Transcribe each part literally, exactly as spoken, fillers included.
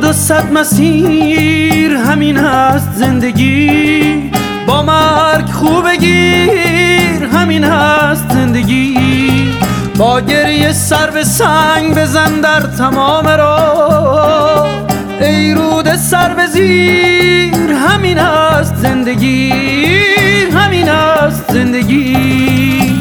و صد مسیر همین است زندگی، با مرگ خوب گیر همین است زندگی، با گریه سر به سنگ بزن در تمام راه، ای رود سر به زیر همین است زندگی، همین است زندگی.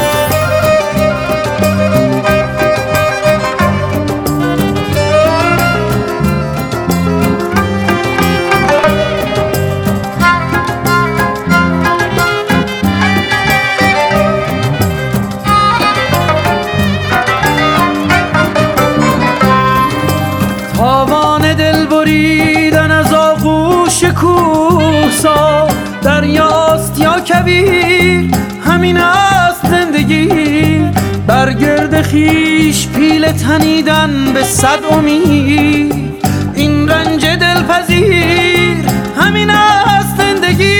تاوان دل بریدن از آغوش کوهسار، دریاست یا کویر همین است زندگی، بر گرد خویش پیله تنیدن به صد امید، این رنج دلپذیر همین است زندگی.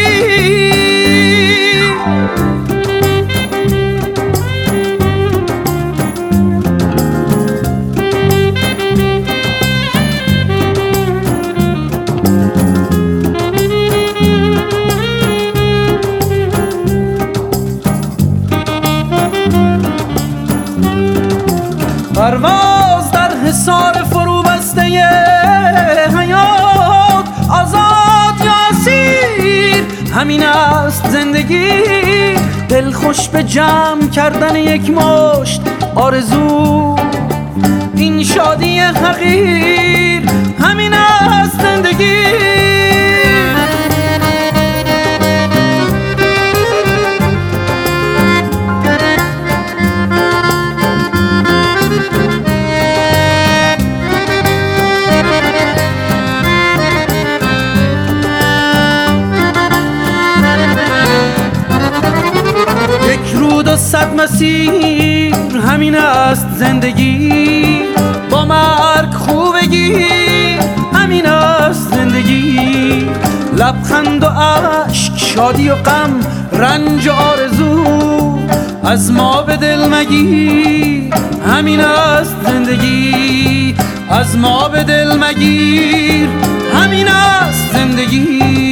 پرواز در حصار فرو بسته حیات، آزاد یا اسیر همین است زندگی، دل خوش به جمع کردن یک مشت آرزو، این شادی حقیر همین است زندگی. رود و صد مسیر همین است زندگی، با مرگ خوبگی همین است زندگی، لبخند و اشک، شادی و غم، رنج و آرزو، از ما به دل مگیر همین است زندگی، از ما به دل مگیر همین است زندگی.